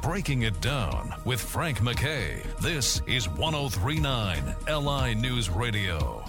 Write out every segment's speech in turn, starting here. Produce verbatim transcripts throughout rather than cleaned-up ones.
Breaking It Down with Frank McKay. This is one oh three point nine L I News Radio.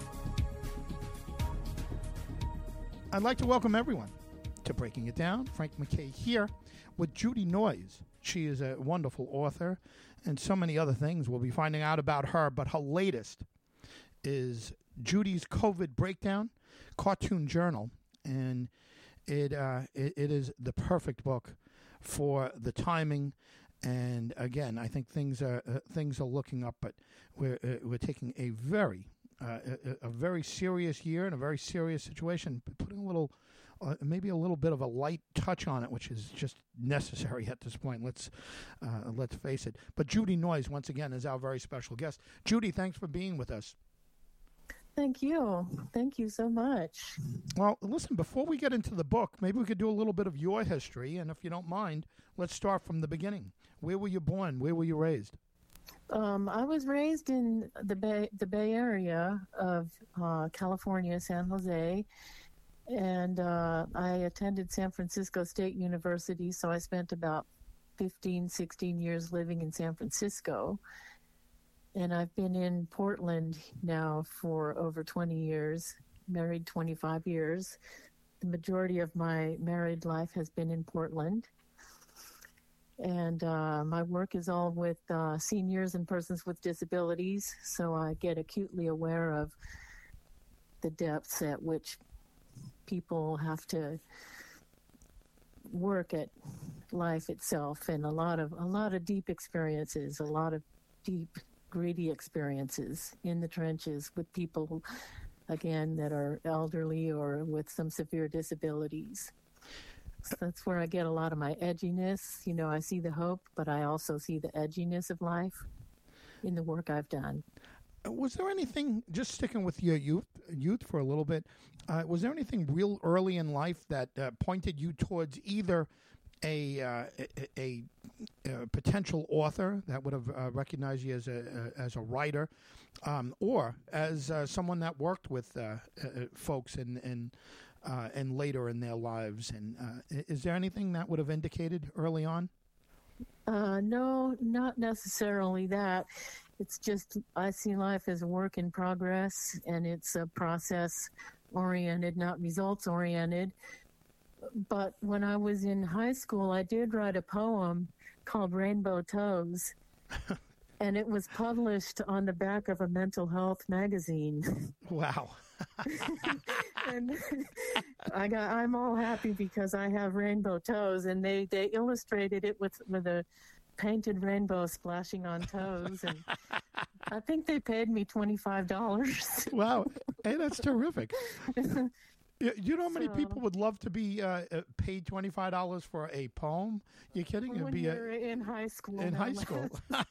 I'd like to welcome everyone to Breaking It Down. Frank McKay here with Judy Noyes. She is a wonderful author and so many other things. We'll be finding out about her, but her latest is Judy's COVID Breakdown Cartoon Journal, and it, uh, it it is the perfect book for the timing. And again, I think things are uh, things are looking up, but we're uh, we're taking a very uh, a, a very serious year and a very serious situation, putting a little. Uh, maybe a little bit of a light touch on it, which is just necessary at this point. Let's uh, let's face it. But Judy Noyes, once again, is our very special guest. Judy, thanks for being with us. Thank you. Thank you so much. Well, listen, before we get into the book, maybe we could do a little bit of your history. And if you don't mind, let's start from the beginning. Where were you born? Where were you raised? Um, I was raised in the Bay, the Bay Area of uh, California, San Jose. And uh, I attended San Francisco State University, so I spent about fifteen, sixteen years living in San Francisco. And I've been in Portland now for over twenty years, married twenty-five years. The majority of my married life has been in Portland. And uh, my work is all with uh, seniors and persons with disabilities, so I get acutely aware of the depths at which people have to work at life itself, and a lot of a lot of deep experiences, a lot of deep, gritty experiences in the trenches with people who, again, that are elderly or with some severe disabilities. So that's where I get a lot of my edginess. You know, I see the hope, but I also see the edginess of life in the work I've done. Was there anything, just sticking with your youth youth for a little bit, uh, was there anything real early in life that uh, pointed you towards either a, uh, a, a, a potential author that would have uh, recognized you as a, a as a writer, um, or as uh, someone that worked with uh, uh, folks and and uh, and later in their lives? And uh, is there anything that would have indicated early on? Uh, no, not necessarily that. It's just I see life as a work in progress, and it's a process-oriented, not results-oriented. But when I was in high school, I did write a poem called Rainbow Toes, and it was published on the back of a mental health magazine. Wow. And I got, I'm all happy because I have rainbow toes, and they, they illustrated it with, with a painted rainbow splashing on toes, and I think they paid me twenty-five dollars. Wow. Hey, that's terrific. You, you know how many So- people would love to be uh, uh, paid twenty-five dollars for a poem? You kidding? It'd When be a, you're in high school. in no high less. school.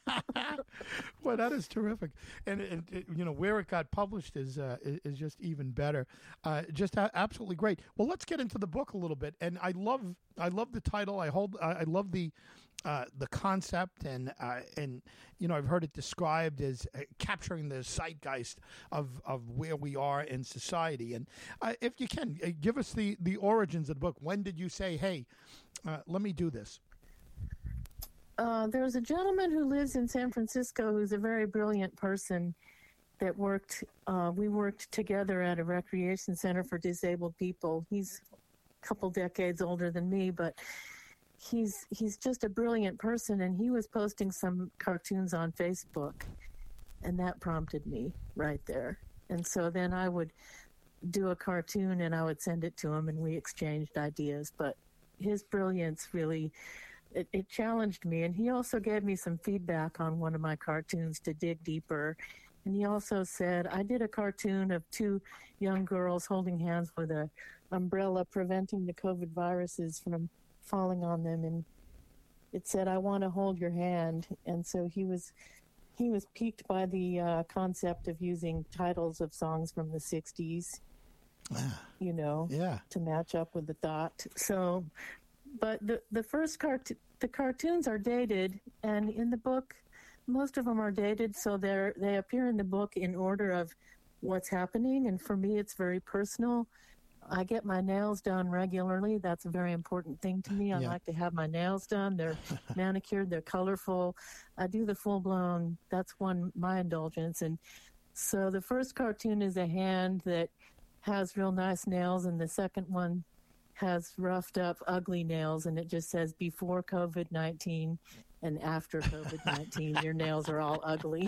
Well, that is terrific, and it, it, you know where it got published is uh, is is just even better. Uh, just a- absolutely great. Well, let's get into the book a little bit, and I love I love the title. I hold I, I love the. Uh, the concept, and uh, and you know I've heard it described as uh, capturing the zeitgeist of, of where we are in society. And uh, if you can uh, give us the, the origins of the book. When did you say, "Hey, uh, let me do this"? Uh, there's a gentleman who lives in San Francisco who's a very brilliant person that worked, uh, we worked together at a recreation center for disabled people. He's a couple decades older than me, but he's he's just a brilliant person, and he was posting some cartoons on Facebook, and that prompted me right there. And so then I would do a cartoon, and I would send it to him, and we exchanged ideas. But his brilliance really... It, it challenged me, and he also gave me some feedback on one of my cartoons to dig deeper. And he also said, I did a cartoon of two young girls holding hands with a umbrella preventing the COVID viruses from falling on them, and it said, I want to hold your hand. And so he was he was piqued by the uh, concept of using titles of songs from the sixties, you know, Yeah. to match up with the thought. So... But the, the first cart the cartoons are dated, and in the book, most of them are dated, so they're they appear in the book in order of what's happening. And for me, it's very personal I get my nails done regularly. That's a very important thing to me. I Yeah. like to have my nails done. They're manicured. They're colorful. I do the full-blown. That's one, my indulgence. And so the first cartoon is a hand that has real nice nails, and the second one has roughed up, ugly nails, and it just says before COVID nineteen and after COVID nineteen, your nails are all ugly.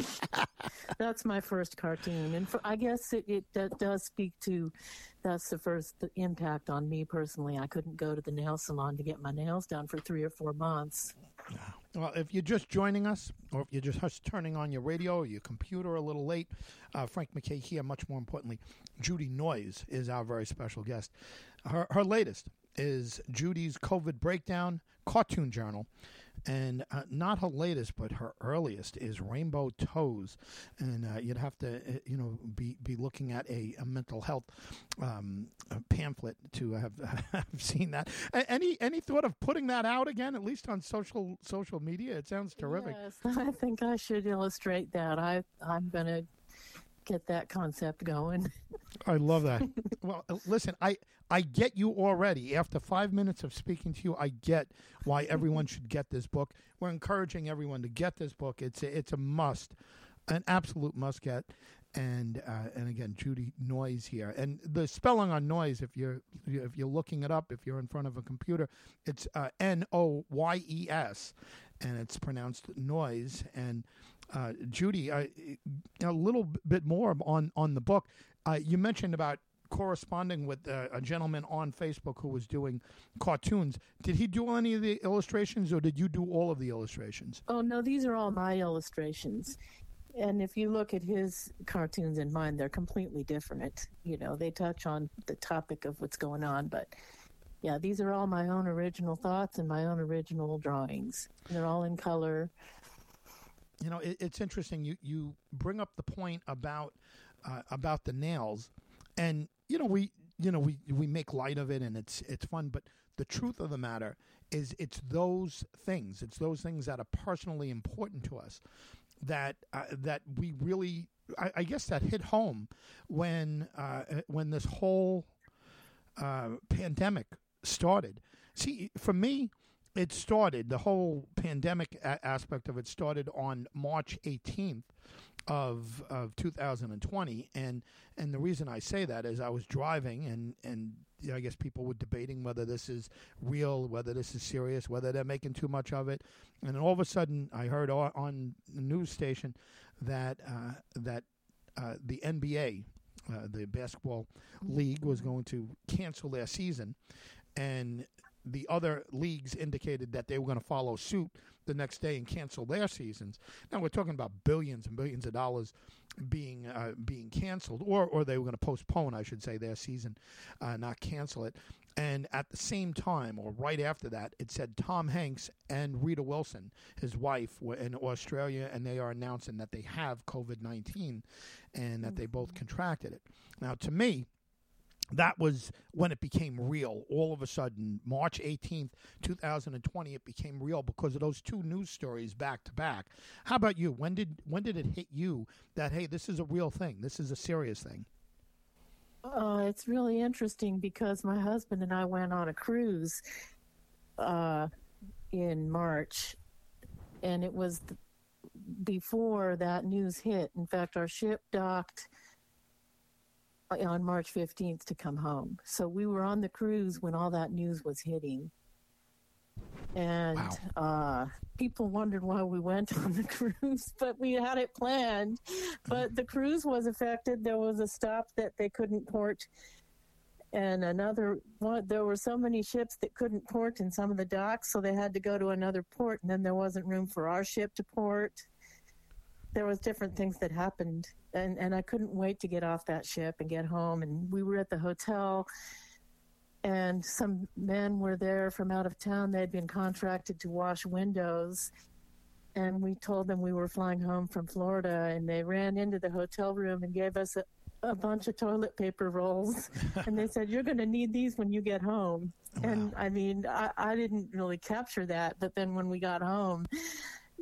That's my first cartoon. And for, I guess it, it that does speak to, that's the first the impact on me personally. I couldn't go to the nail salon to get my nails done for three or four months. Well, if you're just joining us, or if you're just turning on your radio or your computer a little late, uh, Frank MacKay here. Much more importantly, Judy Noyes is our very special guest. Her, her latest is Judy's COVID Breakdown Cartoon Journal. And uh, not her latest, but her earliest is Rainbow Toes, and uh, you'd have to, uh, you know, be be looking at a, a mental health um, a pamphlet to have, have seen that. A- any any thought of putting that out again, at least on social social media? It sounds terrific. Yes, I think I should illustrate that. I I'm gonna get that concept going. I love that. Well, uh, listen, I I get you already. After five minutes of speaking to you, I get why everyone should get this book. We're encouraging everyone to get this book. It's a, it's a must, an absolute must get. And uh, and again, Judy Noyes here. And the spelling on Noyes, if you're if you're looking it up, if you're in front of a computer, it's uh, N O Y E S, and it's pronounced Noyes. And uh, Judy, uh, a little bit more on on the book. Uh, you mentioned about corresponding with uh, a gentleman on Facebook who was doing cartoons. Did he do any of the illustrations, or did you do all of the illustrations? Oh, no, these are all my illustrations. And if you look at his cartoons and mine, they're completely different. You know, they touch on the topic of what's going on. But, yeah, these are all my own original thoughts and my own original drawings. They're all in color. You know, it, it's interesting. You, you bring up the point about uh, about the nails. And, you know, we you know we, we make light of it, and it's it's fun. But the truth of the matter is it's those things. It's those things that are personally important to us that uh, that we really, I, I guess, that hit home when uh, when this whole uh, pandemic started. See, for me, it started, the whole pandemic a- aspect of it started on March eighteenth of of two thousand twenty, and and the reason I say that is I was driving, and and you know, I guess people were debating whether this is real, whether this is serious, whether they're making too much of it, and then all of a sudden I heard on, on the news station that uh, that uh, the N B A, uh, the basketball league, was going to cancel their season, and the other leagues indicated that they were going to follow suit the next day and cancel their seasons. Now we're talking about billions and billions of dollars being uh, being canceled, or or they were going to postpone, I should say, their season, uh, not cancel it. And at the same time, or right after that, it said Tom Hanks and Rita Wilson, his wife, were in Australia, and they are announcing that they have COVID nineteen and that they both contracted it. Now, to me, that was when it became real. All of a sudden, March eighteenth, two thousand twenty, it became real because of those two news stories back to back. How about you? When did when did it hit you that, hey, this is a real thing, this is a serious thing? Uh, it's really interesting because my husband and I went on a cruise uh, in March, and it was th- before that news hit. In fact, our ship docked on March fifteenth to come home. So we were on the cruise when all that news was hitting. And Wow. uh, people wondered why we went on the cruise, but we had it planned. But the cruise was affected. There was a stop that they couldn't port. And another one, there were so many ships that couldn't port in some of the docks, so they had to go to another port, and then there wasn't room for our ship to port. There was different things that happened, and, and I couldn't wait to get off that ship and get home. And we were at the hotel, and some men were there from out of town. They'd been contracted to wash windows, and we told them we were flying home from Florida, and they ran into the hotel room and gave us a, a bunch of toilet paper rolls, and they said, "You're going to need these when you get home." Wow. And I mean, I, I didn't really capture that, but then when we got home,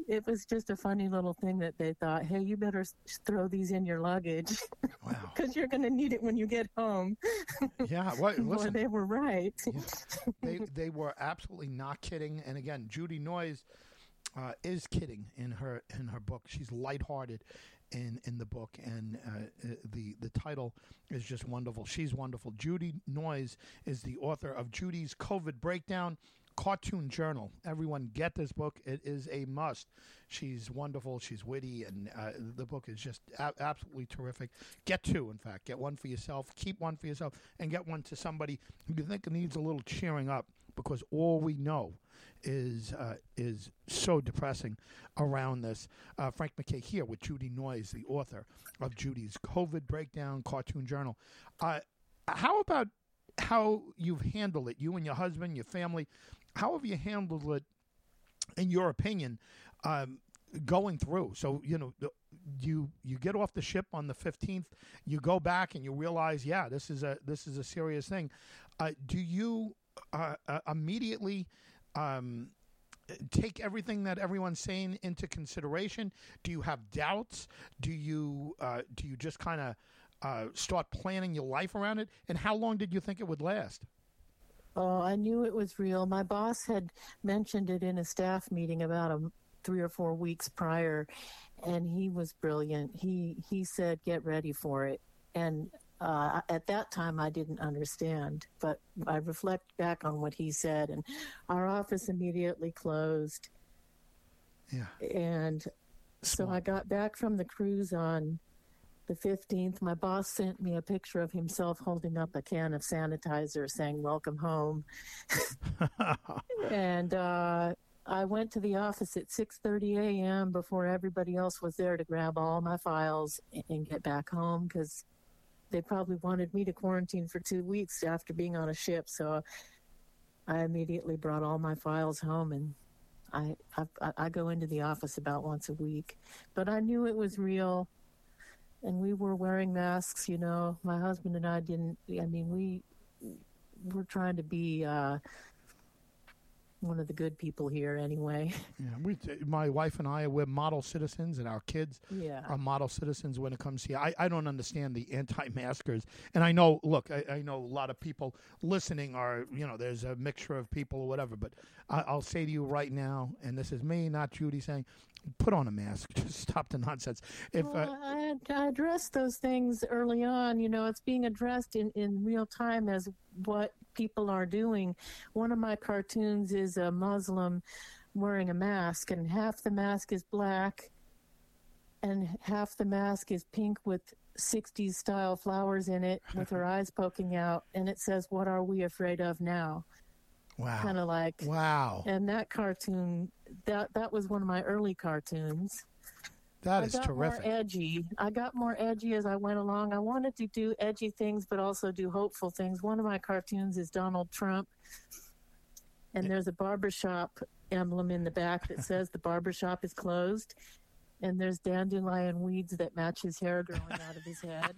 it was just a funny little thing that they thought, hey, you better s- throw these in your luggage Wow. because you're going to need it when you get home. Yeah. What? Boy, Listen. they were right. Yeah. They they were absolutely not kidding. And again, Judy Noyes uh, is kidding in her in her book. She's lighthearted in in the book, and uh, the the title is just wonderful. She's wonderful. Judy Noyes is the author of Judy's COVID Breakdown Cartoon Journal. Everyone get this book. It is a must. She's wonderful. She's witty, and uh, the book is just a- absolutely terrific. Get two, in fact. Get one for yourself. Keep one for yourself, and get one to somebody who you think needs a little cheering up, because all we know is uh, is so depressing around this. Uh, Frank MacKay here with Judy Noyes, the author of Judy's COVID Breakdown Cartoon Journal. Uh, how about how you've handled it, you and your husband, your family? How have you handled it, in your opinion, um, going through? So, you know, you you get off the ship on the fifteenth, you go back and you realize, yeah, this is a this is a serious thing. Uh, do you uh, uh, immediately um, take everything that everyone's saying into consideration? Do you have doubts? Do you uh, do you just kind of uh, start planning your life around it? And how long did you think it would last? Oh, I knew it was real. My boss had mentioned it in a staff meeting about a, three or four weeks prior, and he was brilliant. He he said, "Get ready for it." And uh, at that time, I didn't understand, but I reflect back on what he said, and our office immediately closed. Yeah. And so I got back from the cruise on the fifteenth. My boss sent me a picture of himself holding up a can of sanitizer saying, "Welcome home." And uh, I went to the office at six thirty a.m. before everybody else was there to grab all my files and get back home, because they probably wanted me to quarantine for two weeks after being on a ship. So I immediately brought all my files home, and I, I, I go into the office about once a week. But I knew it was real. And we were wearing masks, you know. My husband and I didn't, I mean, we were trying to be uh, one of the good people here anyway. Yeah, we, my wife and I, we're model citizens, and our kids Yeah. are model citizens when it comes to, I, I don't understand the anti-maskers. And I know, look, I, I know a lot of people listening are, you know, there's a mixture of people or whatever, but I, I'll say to you right now, and this is me, not Judy, saying, put on a mask. Just stop the nonsense. If Well, uh, I, I addressed those things early on. You know, it's being addressed in, in real time as what people are doing. One of my cartoons is a Muslim wearing a mask, and half the mask is black and half the mask is pink with sixties style flowers in it with her eyes poking out, and it says, "What are we afraid of now?" wow, Kind of like, wow, and that cartoon, that that was one of my early cartoons. that I is got terrific. more edgy. I got more edgy as I went along. I wanted to do edgy things, but also do hopeful things. One of my cartoons is Donald Trump, and there's a barbershop emblem in the back that says the barbershop is closed, and there's dandelion weeds that match his hair growing out of his head.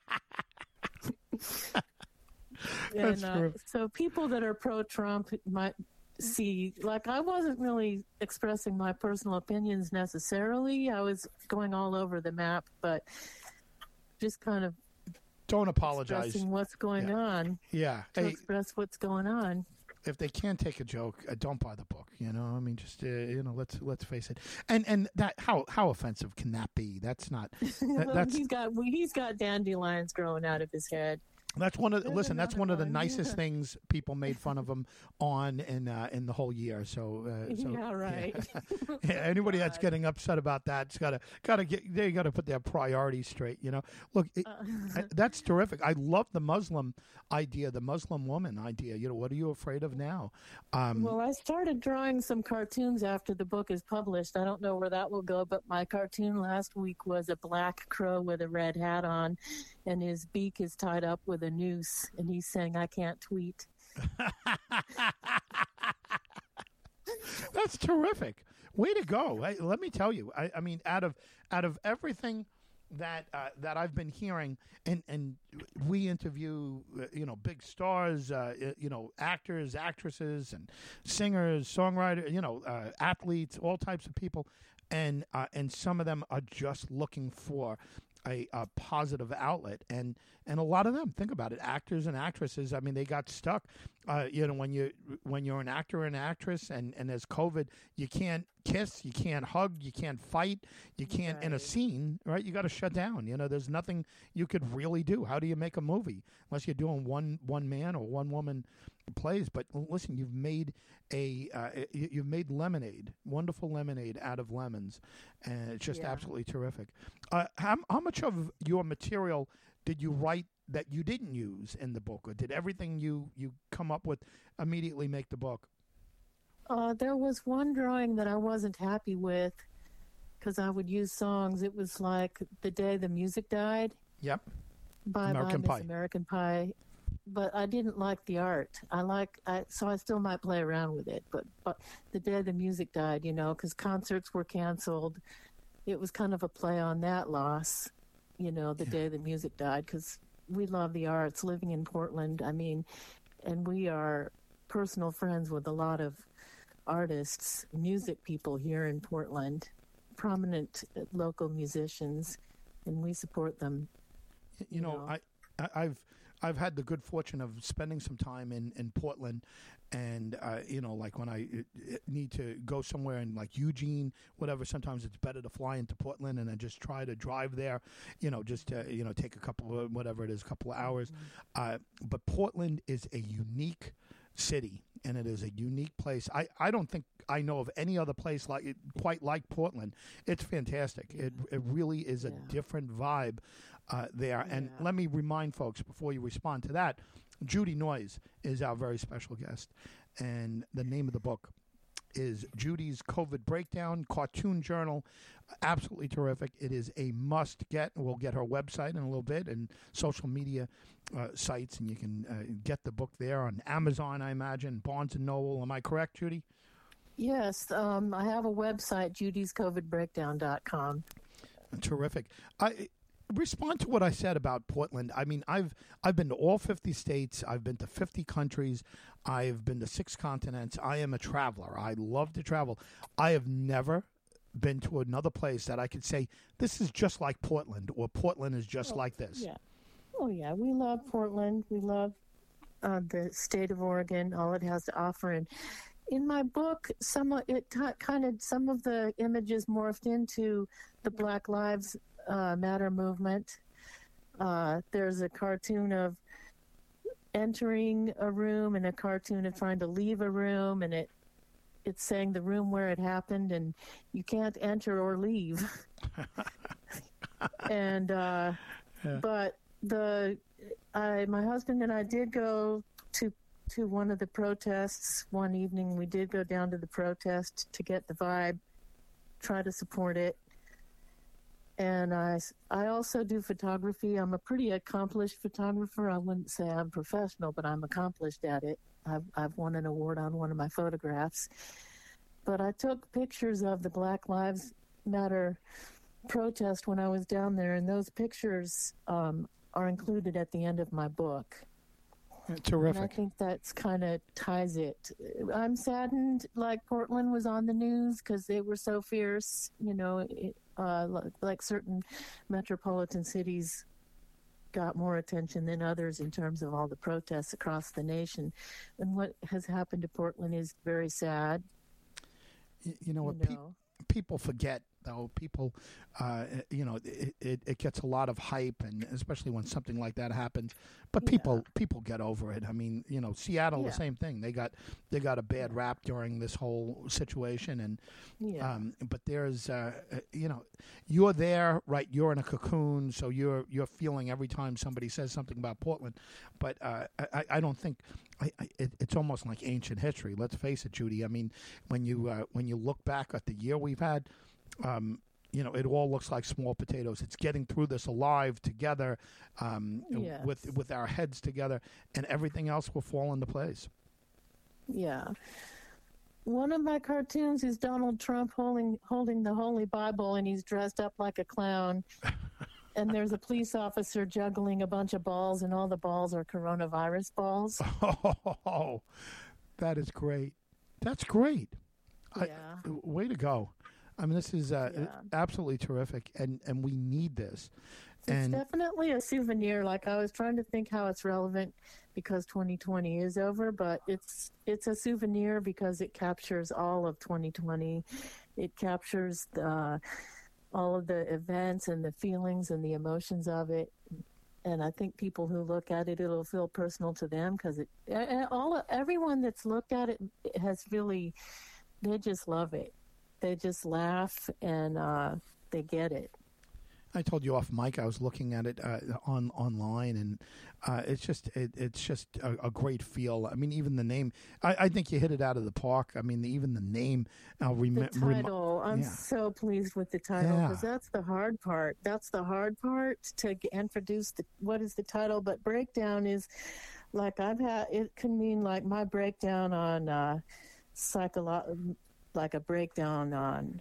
That's and uh, terrific. so people that are pro-Trump might see, like, I wasn't really expressing my personal opinions necessarily. I was going all over the map, but just kind of Don't apologize. expressing what's going Yeah. on, Yeah. to Hey, express what's going on. if they can't take a joke, uh, don't buy the book. You know, I mean, just uh, you know, let's let's face it. And and that how how offensive can that be? That's not. That, Well, that's he's got he's got dandelions growing out of his head. that's one of There's listen. That's another one of the one. nicest things people made fun of him on in uh, in the whole year. So, uh, so Yeah, right. yeah, anybody that's God. getting upset about that's got to got to get they got to put their priorities straight. You know, look, it, Uh, I, that's terrific. I love the Muslim idea, the Muslim woman idea. You know, what are you afraid of now? Um, Well, I started drawing some cartoons after the book is published. I don't know where that will go, but my cartoon last week was a black crow with a red hat on, and his beak is tied up with a noose, and he's saying, "I can't tweet." That's terrific. Way to go. I, let me tell you. I, I mean, out of out of everything that uh, that I've been hearing, and and we interview uh, you know big stars, uh, you know actors, actresses, and singers, songwriters, you know uh, athletes, all types of people, and uh, and some of them are just looking for a, a positive outlet, and and a lot of them, think about it, actors and actresses, I mean, they got stuck. Uh, you know, when you when you're an actor and actress, and and there's COVID, you can't kiss, you can't hug, you can't fight, you can't in a Right. scene, right? You got to shut down. You know, there's nothing you could really do. How do you make a movie unless you're doing one one man or one woman plays? But listen, you've made a uh, you- you've made lemonade, wonderful lemonade out of lemons, and it's just Yeah. absolutely terrific. Uh, how how much of your material did you write that you didn't use in the book, or did everything you you come up with immediately make the book? Uh, there was one drawing that I wasn't happy with because I would use songs. It was like The Day the Music Died Yep. by American by Pie. Miss American Pie. But I didn't like the art. I like, I, so I still might play around with it. But, but The Day the Music Died, you know, because concerts were canceled. It was kind of a play on that loss, you know, the Yeah. day the music died, because we love the arts living in Portland. I mean, and we are personal friends with a lot of artists, music people here in Portland, prominent uh, local musicians, and we support them. You you know, know. I, I I've I've had the good fortune of spending some time in in Portland, and uh, you know, like when I uh, need to go somewhere in like Eugene, whatever. Sometimes it's better to fly into Portland and then just try to drive there. You know, just to, you know take a couple of whatever it is, a couple of hours. Uh, but Portland is a unique city, and it is a unique place. I, I don't think I know of any other place like it, quite like Portland. It's fantastic. It it really is a Yeah. different vibe uh, there. And Yeah. let me remind folks before you respond to that, Judy Noyes is our very special guest, and the name of the book is Judy's COVID Breakdown Cartoon Journal. Absolutely terrific. It is a must get. We'll get her website in a little bit and social media uh, sites, and you can uh, get the book there on Amazon, I imagine, Barnes and Noble. Am I correct, Judy? Yes, um, I have a website, judys covid breakdown dot com. Terrific. I respond to what I said about Portland. I mean, I've I've been to all fifty states. I've been to fifty countries. I've been to six continents. I am a traveler. I love to travel. I have never been to another place that I could say this is just like Portland, or Portland is just like this. Yeah. Oh, yeah. We love Portland. We love uh, the state of Oregon, all it has to offer. And in my book, some of it t- kind of some of the images morphed into the Black Lives uh, Matter movement. Uh, there's a cartoon of entering a room and a cartoon of trying to leave a room, and it it's saying the room where it happened, and you can't enter or leave. and uh, Yeah. but the I my husband and I did go to to one of the protests one evening. We did go down to the protest to get the vibe, try to support it. And I, I also do photography. I'm a pretty accomplished photographer. I wouldn't say I'm professional, but I'm accomplished at it. I've, I've won an award on one of my photographs. But I took pictures of the Black Lives Matter protest when I was down there, and those pictures um, are included at the end of my book. And I Terrific. think that's kind of ties it. I'm saddened, like Portland was on the news because they were so fierce, you know, it, uh, like, like certain metropolitan cities got more attention than others in terms of all the protests across the nation. And what has happened to Portland is very sad. Y- You know You what? Pe- know. people forget, though. People, uh, you know, it, it, it gets a lot of hype, and especially when something like that happens. But Yeah. people people get over it. I mean, you know, Seattle, Yeah. the same thing. They got they got a bad rap during this whole situation, and Yeah. um, but there's, uh, uh, you know, you're there, right? You're in a cocoon, so you're you're feeling every time somebody says something about Portland. But uh, I, I don't think I, I, it, it's almost like ancient history. Let's face it, Judy. I mean, when you uh, when you look back at the year we've had, um, you know, it all looks like small potatoes. It's getting through this alive together, um, Yes. with with our heads together, and everything else will fall into place. Yeah. One of my cartoons is Donald Trump holding holding the Holy Bible, and he's dressed up like a clown. and there's a police officer juggling a bunch of balls, and all the balls are coronavirus balls. Oh, that is great. That's great. Yeah. I, way to go. I mean, this is uh, Yeah. absolutely terrific, and, and we need this. It's And definitely a souvenir. Like, I was trying to think how it's relevant because twenty twenty is over, but it's it's a souvenir because it captures all of twenty twenty. It captures the, all of the events and the feelings and the emotions of it. And I think people who look at it, it'll feel personal to them because it and all everyone that's looked at it has really, they just love it. They just laugh and uh, they get it. I told you off mic. I was looking at it uh, on online, and uh, it's just it, it's just a, a great feel. I mean, even the name. I, I think you hit it out of the park. I mean, the, even the name. I'll rem- The title. I'm yeah. so pleased with the title because Yeah. that's the hard part. That's the hard part to g- introduce the what is the title. But breakdown is like I've had. It can mean like my breakdown on uh, psycholo- like a breakdown on.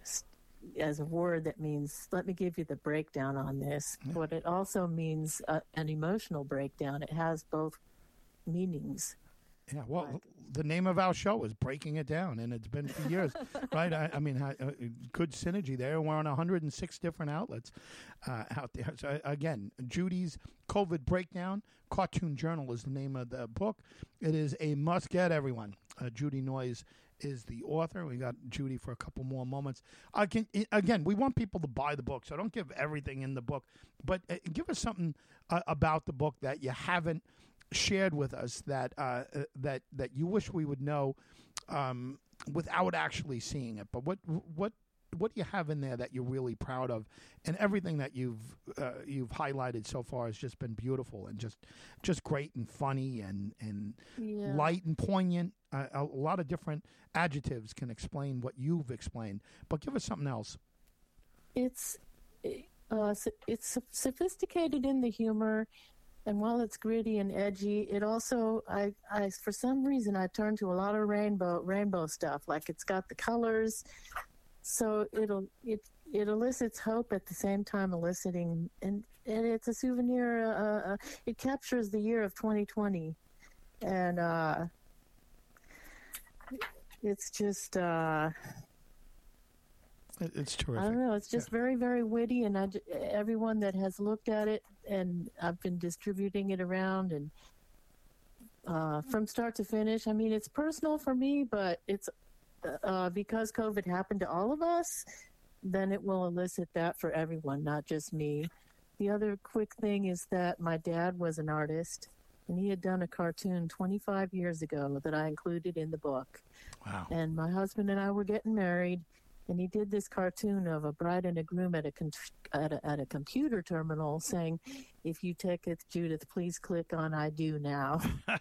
As a word that means, let me give you the breakdown on this. Yeah. But it also means uh, an emotional breakdown. It has both meanings. Yeah, well, Right. the name of our show is Breaking It Down, and it's been for years, right? I, I mean, uh, good synergy there. We're on one hundred six different outlets uh, out there. So, again, Judy's COVID Breakdown, Cartoon Journal is the name of the book. It is a must-get, everyone. Uh, Judy Noyes is the author. We got Judy for a couple more moments. I can again, we want people to buy the book, so don't give everything in the book, but uh, give us something uh, about the book that you haven't shared with us that uh, uh, that that you wish we would know um, without actually seeing it. But what what what do you have in there that you're really proud of? And everything that you've uh, you've highlighted so far has just been beautiful and just just great and funny and and Yeah. light and poignant. Uh, a lot of different adjectives can explain what you've explained. But give us something else. It's uh, so- it's sophisticated in the humor, and while it's gritty and edgy, it also I, I for some reason I turn to a lot of rainbow rainbow stuff. Like it's got the colors, so it'll it it elicits hope at the same time eliciting, and and it's a souvenir. Uh, uh, it captures the year of twenty twenty, and uh, it's just. Uh, It- It's I terrific. don't know. It's just very, very witty, and I, j- everyone that has looked at it, and I've been distributing it around, and uh, from start to finish. I mean, it's personal for me, but it's uh, because COVID happened to all of us. Then it will elicit that for everyone, not just me. The other quick thing is that my dad was an artist, and he had done a cartoon twenty-five years ago that I included in the book. Wow. And my husband and I were getting married, and he did this cartoon of a bride and a groom at a, con- at a at a computer terminal saying, "If you take it, Judith, please click on I do now."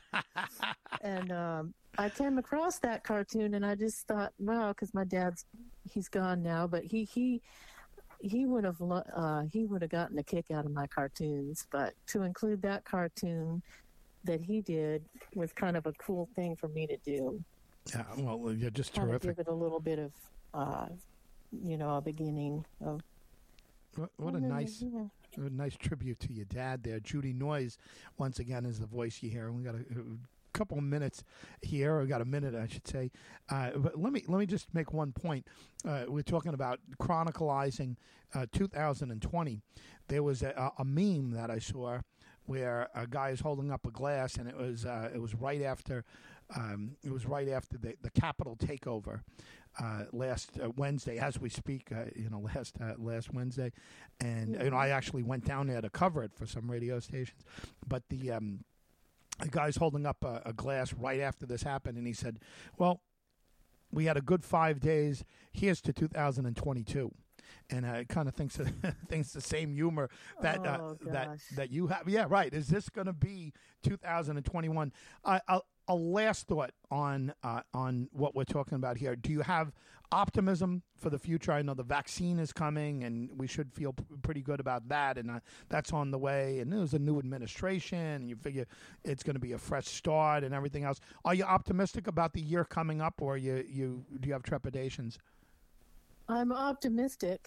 And um, I came across that cartoon, and I just thought, wow, because my dad's he's gone now, but he he he would have lo- uh, he would have gotten a kick out of my cartoons. But to include that cartoon that he did was kind of a cool thing for me to do. Yeah, well, you're just Kind of terrific. give it a little bit of, uh, you know, a beginning of. What, what a nice, a nice tribute to your dad there. Judy Noyes, once again, is the voice you hear. We got a, a couple of minutes here. We got a minute, I should say. Uh, but let me let me just make one point. Uh, we're talking about chronicalizing uh, two thousand twenty. There was a, a meme that I saw where a guy is holding up a glass, and it was uh, it was right after um, it was right after the the Capitol takeover. Uh, last uh, Wednesday, as we speak, uh, you know, last uh, last Wednesday, and you know, I actually went down there to cover it for some radio stations. But the um, the guy's holding up a, a glass right after this happened, and he said, "Well, we had a good five days. Here's to two thousand twenty-two." And I kind of thinks thinks the same humor that uh, Oh, that gosh. that you have. Yeah, right. Is this going to be two thousand twenty-one? I, I'll, a last thought on uh, on what we're talking about here. Do you have optimism for the future? I know the vaccine is coming, and we should feel p- pretty good about that, and uh, that's on the way. And there's a new administration, and you figure it's going to be a fresh start and everything else. Are you optimistic about the year coming up, or you you do you have trepidations? I'm optimistic.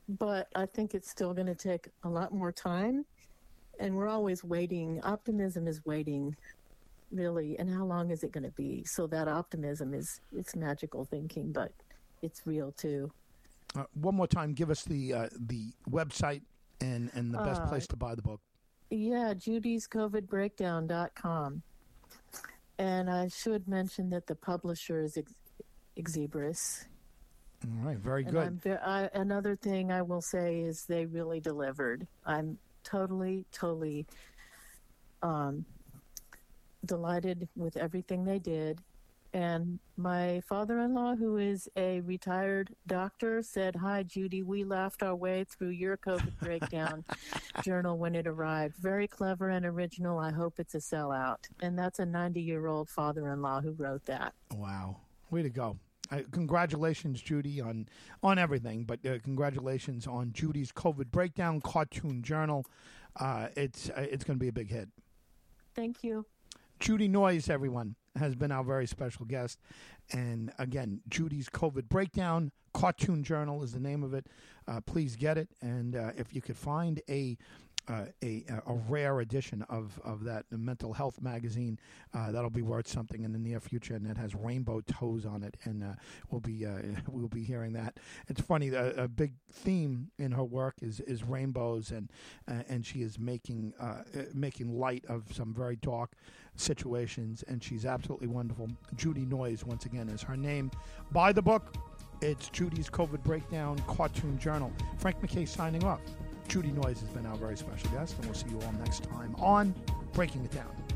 but I think it's still going to take a lot more time. And we're always waiting. Optimism is waiting, really. And how long is it going to be? So that optimism is, it's magical thinking, but it's real too. Uh, one more time, give us the uh, the website and, and the best Uh, place to buy the book. Yeah, judys covid breakdown dot com. And I should mention that the publisher is Ex- Exebris. All right, very And good. I'm ve- I, another thing I will say is they really delivered. I'm totally, totally um, delighted with everything they did. And my father-in-law, who is a retired doctor, said, "Hi, Judy, we laughed our way through your COVID breakdown journal when it arrived. Very clever and original. I hope it's a sellout." And that's a ninety-year-old father-in-law who wrote that. Wow, way to go! Uh, congratulations, Judy, on on everything. But uh, congratulations on Judy's COVID Breakdown cartoon journal. Uh, it's uh, it's going to be a big hit. Thank you. Judy Noyes, everyone, has been our very special guest. And again, Judy's COVID Breakdown cartoon journal is the name of it. Uh, please get it. And uh, if you could find a uh, a, a rare edition of, of that mental health magazine, uh, that'll be worth something in the near future. And it has rainbow toes on it. And uh, we'll be uh, we'll be hearing that. It's funny, a, a big theme in her work is, is rainbows. And uh, and she is making uh, making light of some very dark situations, and she's absolutely wonderful. Judy Noyes, once again, is her name. Buy the book. It's Judy's COVID Breakdown cartoon journal. Frank McKay signing off. Judy Noyes has been our very special guest, and we'll see you all next time on Breaking It Down.